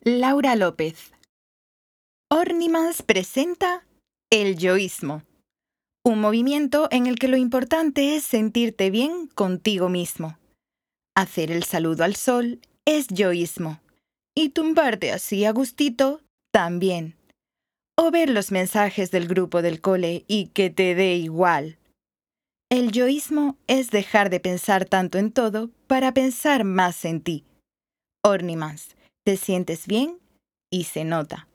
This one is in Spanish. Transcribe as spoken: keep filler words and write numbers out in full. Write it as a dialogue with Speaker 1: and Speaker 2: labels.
Speaker 1: Laura López. Ornimans presenta el yoísmo, un movimiento en el que lo importante es sentirte bien contigo mismo. Hacer el saludo al sol es yoísmo, y tumbarte así a gustito también. O ver los mensajes del grupo del cole y que te dé igual. El yoísmo es dejar de pensar tanto en todo para pensar más en ti. Ornimans, te sientes bien y se nota.